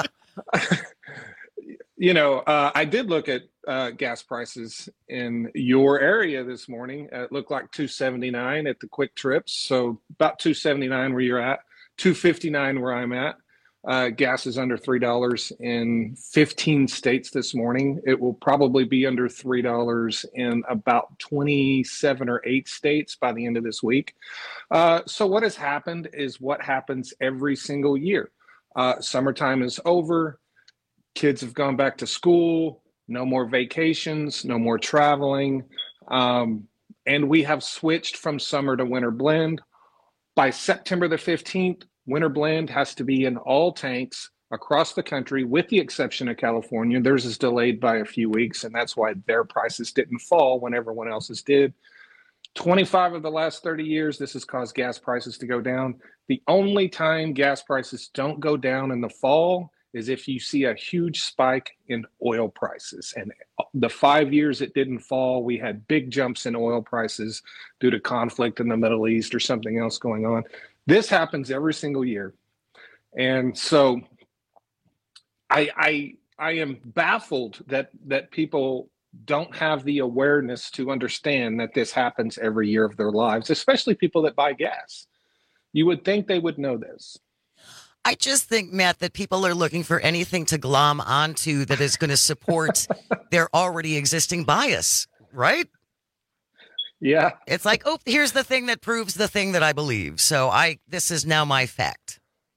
you know, uh, I did look at uh, gas prices in your area this morning. Uh, it looked like two seventy-nine at the quick trips. So about two seventy-nine where you're at, two fifty-nine where I'm at. Uh, gas is under three dollars in fifteen states this morning. It will probably be under three dollars in about twenty-seven or eight states by the end of this week. Uh, so what has happened is what happens every single year. Uh, summertime is over. Kids have gone back to school. No more vacations, no more traveling. Um, and we have switched from summer to winter blend. By September the fifteenth, winter blend has to be in all tanks across the country, with the exception of California. Theirs is delayed by a few weeks, and that's why their prices didn't fall when everyone else's did. twenty-five of the last thirty years, this has caused gas prices to go down. The only time gas prices don't go down in the fall is if you see a huge spike in oil prices. And the five years it didn't fall, we had big jumps in oil prices due to conflict in the Middle East or something else going on. This happens every single year. And so I, I, I am baffled that, that people don't have the awareness to understand that this happens every year of their lives, especially people that buy gas. You would think they would know this. I just think, Matt, that people are looking for anything to glom onto that is going to support their already existing bias, right? Yeah. It's like, oh, here's the thing that proves the thing that I believe. So I, this is now my fact.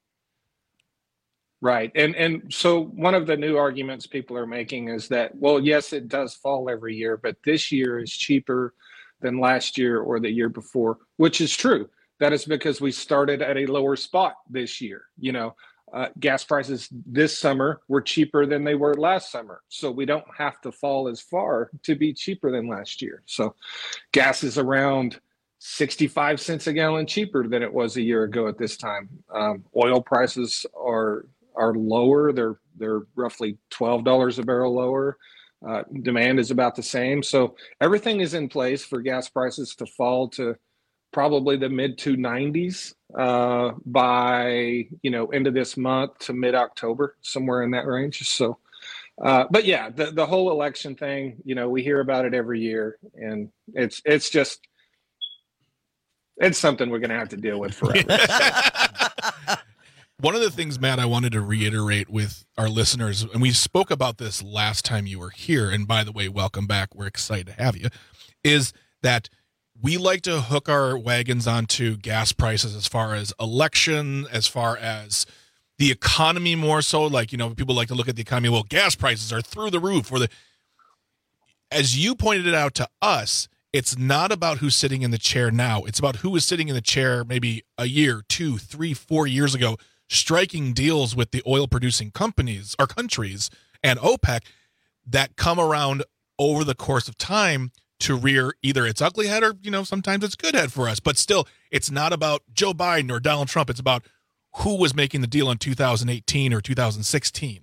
Right. And and so one of the new arguments people are making is that, well, yes, it does fall every year, but this year is cheaper than last year or the year before, which is true. That is because we started at a lower spot this year. You know, uh, gas prices this summer were cheaper than they were last summer. So we don't have to fall as far to be cheaper than last year. So gas is around sixty-five cents a gallon cheaper than it was a year ago at this time. Um, oil prices are are lower. They're they're roughly twelve dollars a barrel lower. Uh, demand is about the same. So everything is in place for gas prices to fall to probably the mid two nineties uh, by, you know, end of this month to mid-October, somewhere in that range. So, uh, but yeah, the, the whole election thing, you know, we hear about it every year, and it's it's just, it's something we're going to have to deal with forever. One of the things, Matt, I wanted to reiterate with our listeners, and we spoke about this last time you were here, and by the way, welcome back. We're excited to have you, is that we like to hook our wagons onto gas prices as far as election, as far as the economy more so. Like, you know, people like to look at the economy. Well, gas prices are through the roof. Or the, as you pointed it out to us, it's not about who's sitting in the chair now. It's about who was sitting in the chair maybe a year, two, three, four years ago, striking deals with the oil-producing companies or countries and OPEC that come around over the course of time to rear either its ugly head or, you know, sometimes it's good head for us. But still, it's not about Joe Biden or Donald Trump. It's about who was making the deal in two thousand eighteen or two thousand sixteen.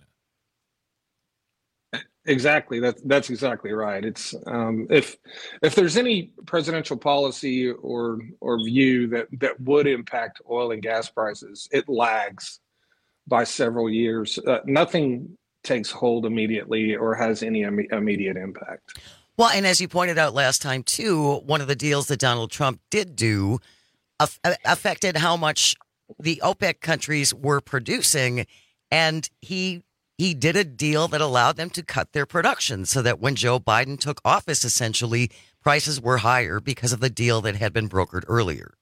Exactly. That's that's exactly right. It's um, if if there's any presidential policy or or view that that would impact oil and gas prices, it lags by several years. Uh, nothing takes hold immediately or has any Im- immediate impact. Well, and as you pointed out last time, too, one of the deals that Donald Trump did do aff- affected how much the OPEC countries were producing. And he he did a deal that allowed them to cut their production so that when Joe Biden took office, essentially, prices were higher because of the deal that had been brokered earlier.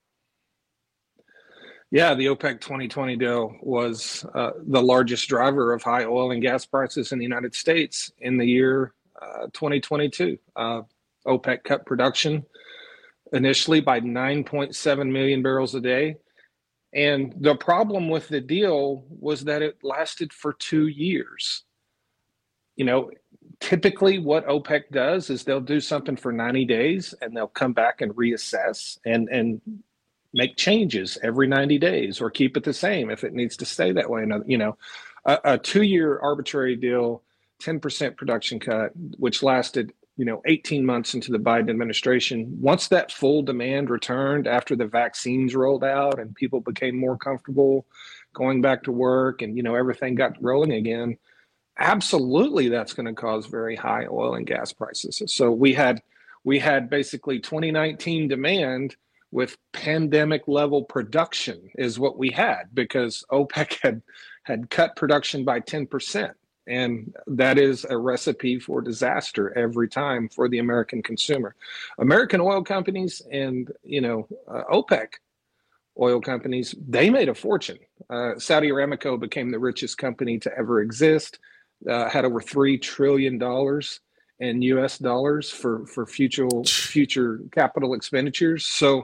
Yeah, the OPEC twenty twenty deal was uh, the largest driver of high oil and gas prices in the United States in the year Uh, twenty twenty-two. Uh, OPEC cut production initially by nine point seven million barrels a day. And the problem with the deal was that it lasted for two years. You know, typically what OPEC does is they'll do something for ninety days and they'll come back and reassess and, and make changes every ninety days or keep it the same if it needs to stay that way. You know, a, a two-year arbitrary deal, ten percent production cut, which lasted, you know, eighteen months into the Biden administration. Once that full demand returned after the vaccines rolled out and people became more comfortable going back to work and, you know, everything got rolling again, absolutely that's going to cause very high oil and gas prices. So we had we had basically twenty nineteen demand with pandemic level production is what we had because OPEC had had cut production by ten percent. And that is a recipe for disaster every time for the American consumer. American oil companies and, you know, uh, OPEC oil companies, they made a fortune. Uh, Saudi Aramco became the richest company to ever exist, uh, had over three trillion dollars in U S dollars for, for future, future capital expenditures. So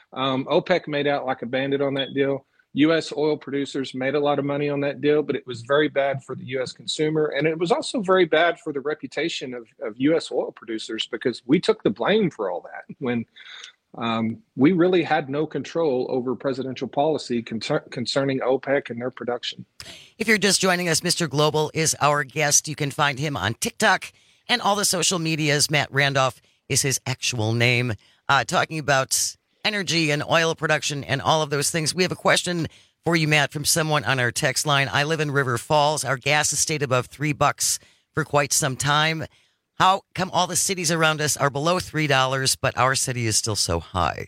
Um, OPEC made out like a bandit on that deal. U S oil producers made a lot of money on that deal, but it was very bad for the U S consumer. And it was also very bad for the reputation of, of U S oil producers, because we took the blame for all that when um, we really had no control over presidential policy concer- concerning OPEC and their production. If you're just joining us, Mister Global is our guest. You can find him on TikTok and all the social medias. Matt Randolph is his actual name, uh, talking about energy and oil production and all of those things. We have a question for you, Matt, from someone on our text line. I live in River Falls. Our gas has stayed above three bucks for quite some time. How come all the cities around us are below three dollars, but our city is still so high?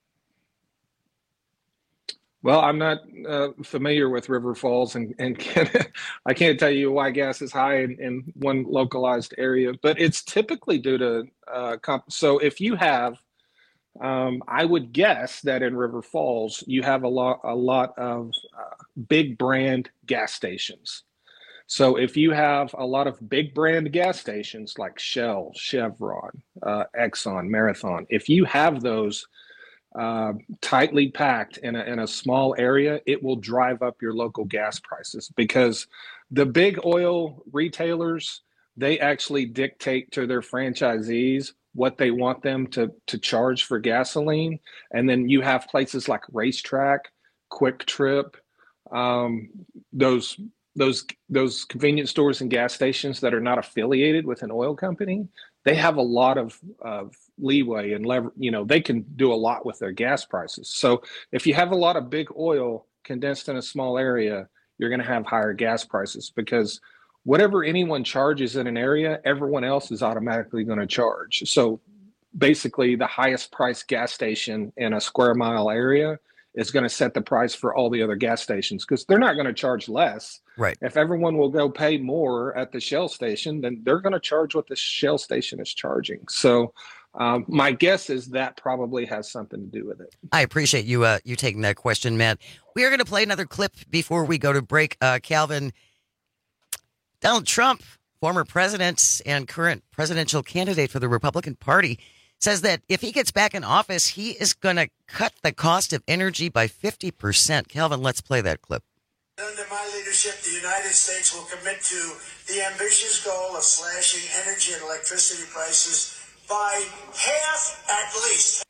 Well, I'm not uh, familiar with River Falls, and, and can't, I can't tell you why gas is high in, in one localized area, but it's typically due to uh, comp- so if you have Um, I would guess that in River Falls, you have a lot, a lot of uh, big brand gas stations. So if you have a lot of big brand gas stations like Shell, Chevron, uh, Exxon, Marathon, if you have those uh, tightly packed in a, in a small area, it will drive up your local gas prices, because the big oil retailers, they actually dictate to their franchisees what they want them to to charge for gasoline. And then you have places like Racetrack, Quick Trip, um, those those those convenience stores and gas stations that are not affiliated with an oil company. They have a lot of, of leeway and lever, you know, they can do a lot with their gas prices. So if you have a lot of big oil condensed in a small area, you're going to have higher gas prices, because whatever anyone charges in an area, everyone else is automatically going to charge. So basically, the highest priced gas station in a square mile area is going to set the price for all the other gas stations, because they're not going to charge less. Right. If everyone will go pay more at the Shell station, then they're going to charge what the Shell station is charging. So um, my guess is that probably has something to do with it. I appreciate you uh, you taking that question, Matt. We are going to play another clip before we go to break. Uh, Calvin, Donald Trump, former president and current presidential candidate for the Republican Party, says that if he gets back in office, he is going to cut the cost of energy by fifty percent. Calvin, let's play that clip. Under my leadership, the United States will commit to the ambitious goal of slashing energy and electricity prices by half at least.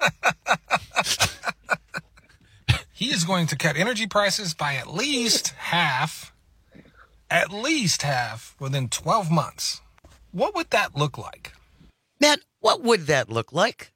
He is going to cut energy prices by at least half. At least half within twelve months. What would that look like? Matt, what would that look like?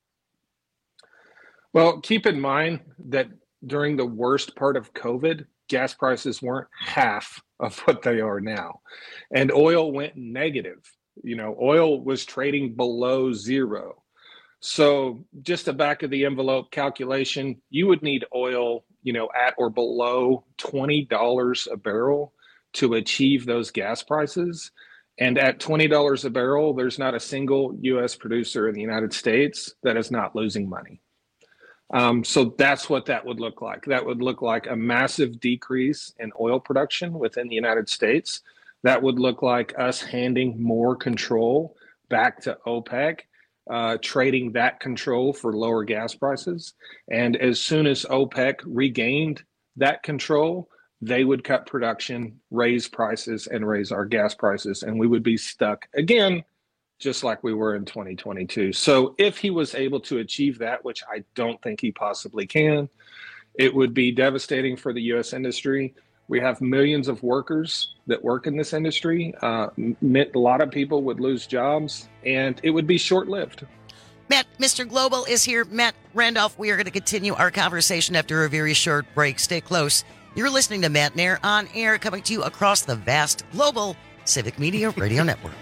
Well, keep in mind that during the worst part of COVID, gas prices weren't half of what they are now. And oil went negative. You know, oil was trading below zero. So just a back of the envelope calculation, you would need oil, you know, at or below twenty dollars a barrel to achieve those gas prices. And at twenty dollars a barrel, there's not a single U S producer in the United States that is not losing money. Um, so that's what that would look like. That would look like a massive decrease in oil production within the United States. That would look like us handing more control back to OPEC, uh, trading that control for lower gas prices. And as soon as OPEC regained that control, they would cut production, raise prices, and raise our gas prices, and we would be stuck again, just like we were in twenty twenty-two. So if he was able to achieve that, which I don't think he possibly can, it would be devastating for the U S industry. We have millions of workers that work in this industry. Uh, a lot of people would lose jobs, and it would be short-lived. Matt, Mister Global is here. Matt Randolph, we are going to continue our conversation after a very short break. Stay close. You're listening to Matt Nair on air, coming to you across the vast global Civic Media Radio Network.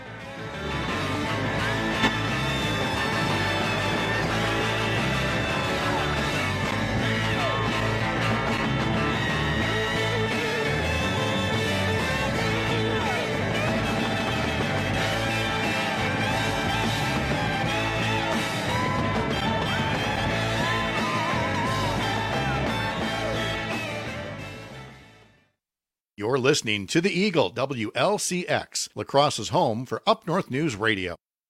You're listening to The Eagle, W L C X, La Crosse's home for Up North News Radio.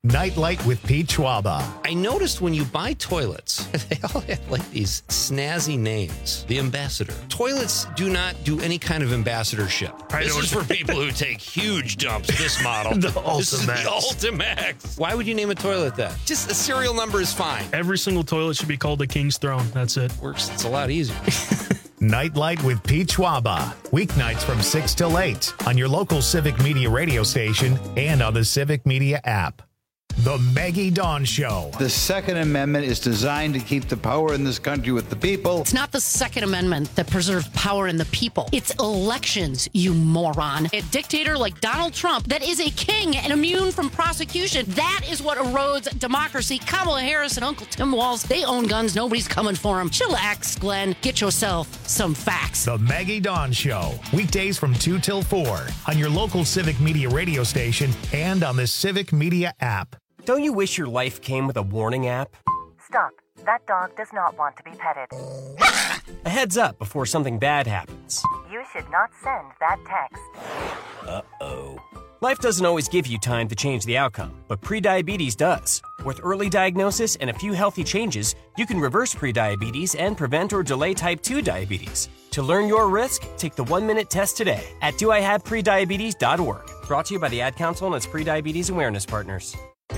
Nightlight with Pete Schwaba. I noticed when you buy toilets, they all have like these snazzy names. The Ambassador. Toilets do not do any kind of ambassadorship. I this know is for people who take huge dumps, this model. The This is the Ultimax. Ultimax. Why would you name a toilet that? Just a serial number is fine. Every single toilet should be called the King's Throne. That's it. Works. It's a lot easier. Nightlight with Pete Schwaba. Weeknights from six till eight on your local Civic Media radio station and on the Civic Media app. The Maggie Dawn Show. The Second Amendment is designed to keep the power in this country with the people. It's not the Second Amendment that preserves power in the people. It's elections, you moron. A dictator like Donald Trump that is a king and immune from prosecution. That is what erodes democracy. Kamala Harris and Uncle Tim Walz, they own guns. Nobody's coming for them. Chillax, Glenn. Get yourself some facts. The Maggie Dawn Show. Weekdays from two till four on your local Civic Media radio station and on the Civic Media app. Don't you wish your life came with a warning app? Stop. That dog does not want to be petted. A heads up before something bad happens. You should not send that text. Uh-oh. Life doesn't always give you time to change the outcome, but prediabetes does. With early diagnosis and a few healthy changes, you can reverse prediabetes and prevent or delay type two diabetes. To learn your risk, take the one-minute test today at do I have prediabetes dot org. Brought to you by the Ad Council and its prediabetes awareness partners.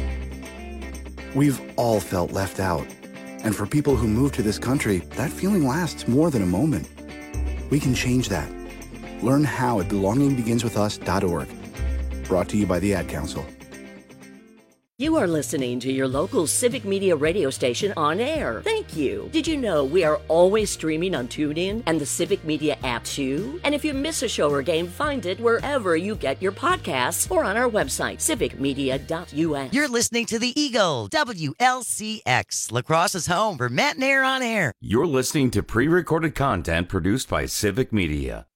We've all felt left out. And for people who move to this country, that feeling lasts more than a moment. We can change that. Learn how at belonging begins with us dot org. Brought to you by the Ad Council. You are listening to your local Civic Media radio station on air. Thank you. Did you know we are always streaming on TuneIn and the Civic Media app too? And if you miss a show or game, find it wherever you get your podcasts or on our website, civic media dot u s. You're listening to the Eagle, W L C X, La Crosse's home for Matt and Air on Air. You're listening to pre-recorded content produced by Civic Media.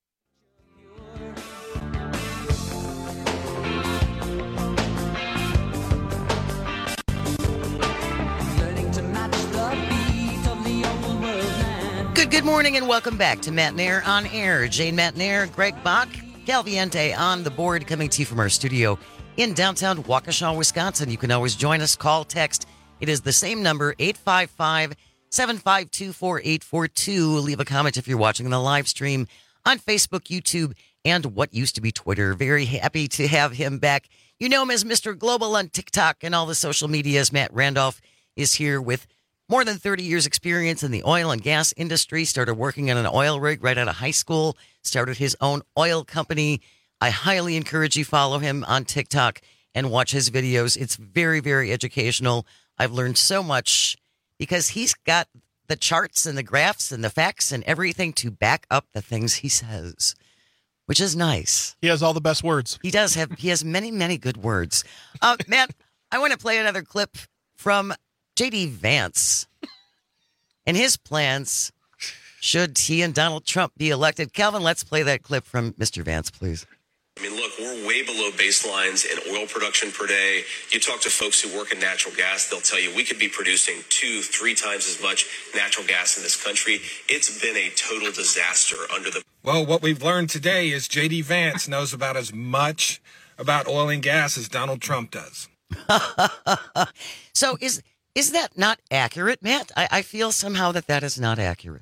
Good, good morning and welcome back to Matt and Air on Air. Jane Matt and Air, Greg Bach, Calviente on the board, coming to you from our studio in downtown Waukesha, Wisconsin. You can always join us, call, text. It is the same number, eight five five, seven five two, four eight four two. Leave a comment if you're watching the live stream on Facebook, YouTube, and what used to be Twitter. Very happy to have him back. You know him as Mister Global on TikTok and all the social medias. Matt Randolph is here with more than thirty years experience in the oil and gas industry. Started working on an oil rig right out of high school. Started his own oil company. I highly encourage you follow him on TikTok and watch his videos. It's very, very educational. I've learned so much because he's got the charts and the graphs and the facts and everything to back up the things he says, which is nice. He has all the best words. He does have, he has many, many good words. Uh, Matt, I want to play another clip from J D Vance and his plans should he and Donald Trump be elected. Calvin, let's play that clip from Mister Vance, please. I mean, look, we're way below baselines in oil production per day. You talk to folks who work in natural gas, they'll tell you we could be producing two, three times as much natural gas in this country. It's been a total disaster under the... Well, what we've learned today is J D Vance knows about as much about oil and gas as Donald Trump does. So is... Is that not accurate, Matt? I, I feel somehow that that is not accurate.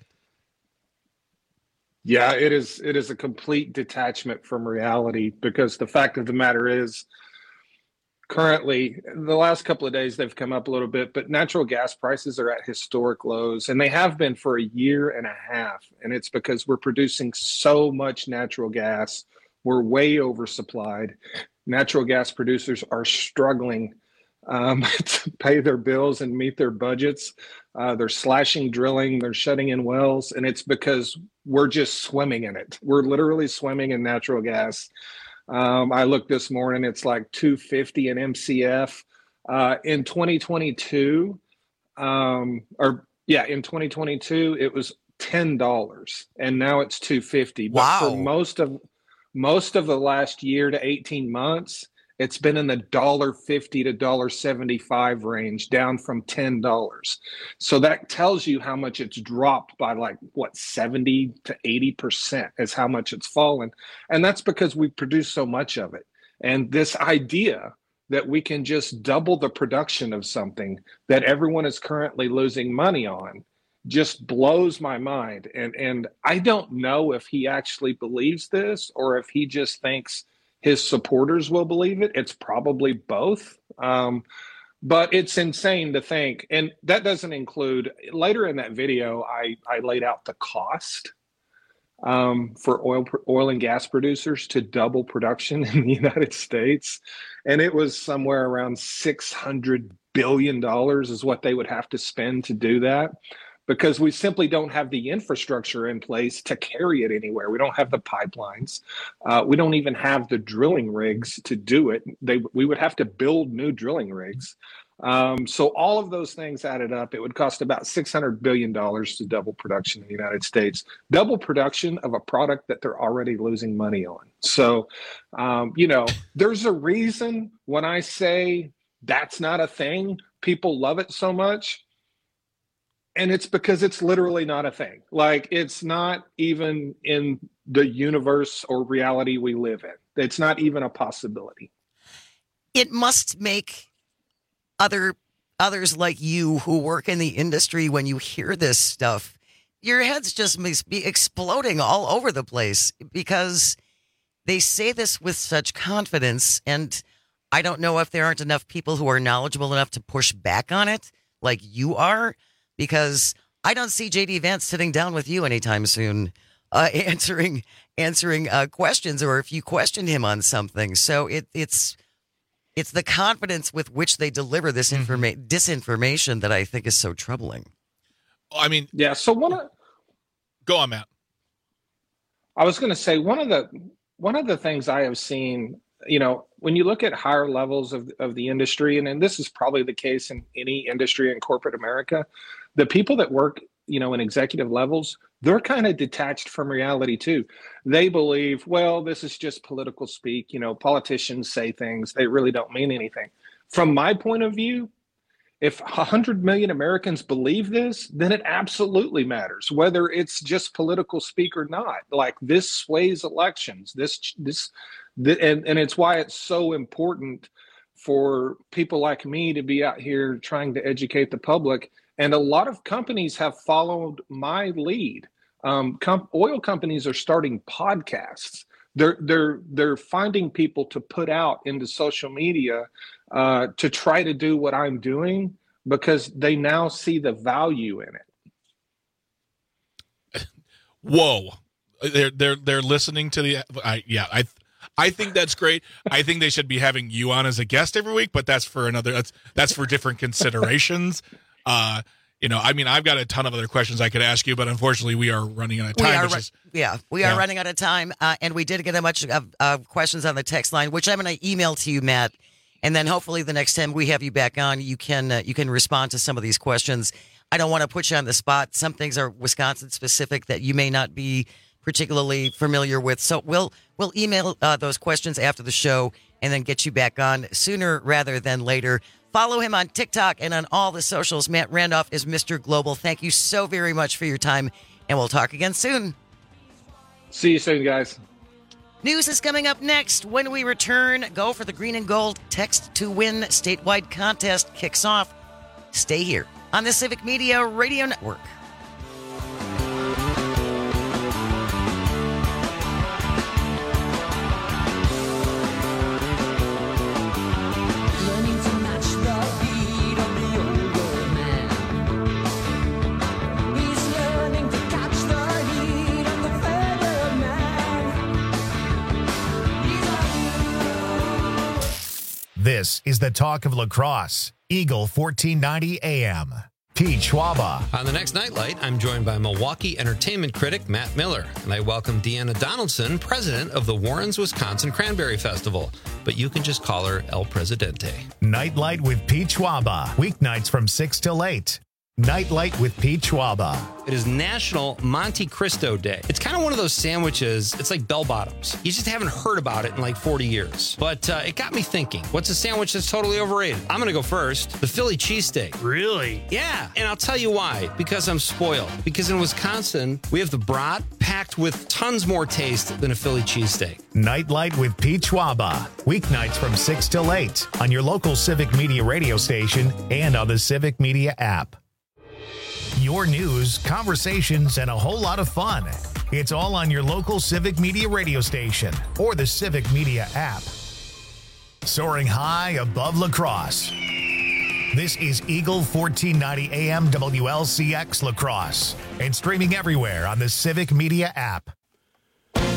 Yeah, it is. It is a complete detachment from reality because the fact of the matter is, currently, the last couple of days they've come up a little bit, but natural gas prices are at historic lows, and they have been for a year and a half. And it's because we're producing so much natural gas. We're way oversupplied. Natural gas producers are struggling Um, to pay their bills and meet their budgets. Uh, they're slashing drilling, they're shutting in wells, and it's because we're just swimming in it. We're literally swimming in natural gas. Um, I looked this morning, it's like two fifty an M C F. Uh, in twenty twenty-two, um, or yeah, in twenty twenty-two, it was ten dollars, and now it's two fifty. But wow. for most of most of the last year to eighteen months, it's been in the one dollar fifty to one dollar seventy-five range, down from ten dollars. So that tells you how much it's dropped by like, what, seventy to eighty percent is how much it's fallen. And that's because we produce so much of it. And this idea that we can just double the production of something that everyone is currently losing money on just blows my mind. And and I don't know if he actually believes this or if he just thinks his supporters will believe it. It's probably both. Um, but it's insane to think. And that doesn't include, later in that video, I, I laid out the cost um, for oil oil and gas producers to double production in the United States. And it was somewhere around six hundred billion dollars is what they would have to spend to do that, because we simply don't have the infrastructure in place to carry it anywhere. We don't have the pipelines. Uh, we don't even have the drilling rigs to do it. They, we would have to build new drilling rigs. Um, so all of those things added up, it would cost about six hundred billion dollars to double production in the United States, double production of a product that they're already losing money on. So, um, you know, there's a reason when I say that's not a thing, people love it so much. And it's because it's literally not a thing. Like, it's not even in the universe or reality we live in. It's not even a possibility. It must make other others like you who work in the industry, when you hear this stuff, your heads just must be exploding all over the place, because they say this with such confidence. And I don't know if there aren't enough people who are knowledgeable enough to push back on it like you are, because I don't see J D Vance sitting down with you anytime soon, uh, answering answering uh, questions, or if you question him on something. So it, it's it's the confidence with which they deliver this informa- mm-hmm. disinformation that I think is so troubling. I mean, yeah. So one of go on, Matt. I was going to say one of the one of the things I have seen, you know, when you look at higher levels of of the industry, and, and this is probably the case in any industry in corporate America, the people that work, you know, in executive levels, they're kind of detached from reality too. They believe, well, this is just political speak. You know, politicians say things, they really don't mean anything. From my point of view, if one hundred million Americans believe this, then it absolutely matters, whether it's just political speak or not. Like, this sways elections. This, this, th- and, and it's why it's so important for people like me to be out here trying to educate the public. And a lot of companies have followed my lead. Um, com- oil companies are starting podcasts. They're they're they're finding people to put out into social media uh, to try to do what I'm doing, because they now see the value in it. Whoa, they're they're they're listening to the. I yeah, I I think that's great. I think they should be having you on as a guest every week, but that's for another. That's that's for different considerations. Uh, you know, I mean, I've got a ton of other questions I could ask you, but unfortunately, we are running out of time. We are, which is, yeah, we yeah. are running out of time, uh, and we did get a bunch of uh, questions on the text line, which I'm going to email to you, Matt, and then hopefully the next time we have you back on, you can uh, you can respond to some of these questions. I don't want to put you on the spot. Some things are Wisconsin specific that you may not be particularly familiar with, so we'll we'll email uh, those questions after the show, and then get you back on sooner rather than later. Follow him on TikTok and on all the socials. Matt Randolph is Mister Global. Thank you so very much for your time, and we'll talk again soon. See you soon, guys. News is coming up next. When we return, Go for the Green and Gold Text to Win statewide contest kicks off. Stay here on the Civic Media Radio Network. This is the talk of lacrosse. Eagle fourteen ninety A M. Pete Schwaba. On the next Nightlight, I'm joined by Milwaukee entertainment critic Matt Miller, and I welcome Deanna Donaldson, president of the Warrens Wisconsin Cranberry Festival, but you can just call her El Presidente. Nightlight with Pete Schwaba, weeknights from six till eight. Nightlight with Pete Schwaba. It is National Monte Cristo Day. It's kind of one of those sandwiches, it's like bell bottoms. You just haven't heard about it in like forty years. But uh, it got me thinking, what's a sandwich that's totally overrated? I'm going to go first. The Philly cheesesteak. Really? Yeah, and I'll tell you why. Because I'm spoiled. Because in Wisconsin, we have the brat packed with tons more taste than a Philly cheesesteak. Nightlight with Pete Schwaba. Weeknights from six till eight on your local Civic Media radio station and on the Civic Media app. Your news, conversations, and a whole lot of fun. It's all on your local Civic Media radio station or the Civic Media app. Soaring high above La Crosse. This is Eagle fourteen ninety A M W L C X La Crosse and streaming everywhere on the Civic Media app.